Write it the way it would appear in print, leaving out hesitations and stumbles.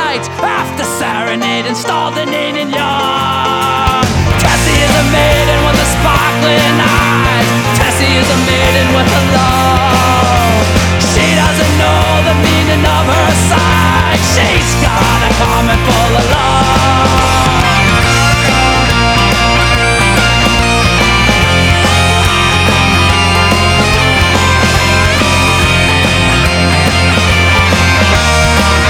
night after serenade installed the Nein Young. Cassie is a maiden with a spark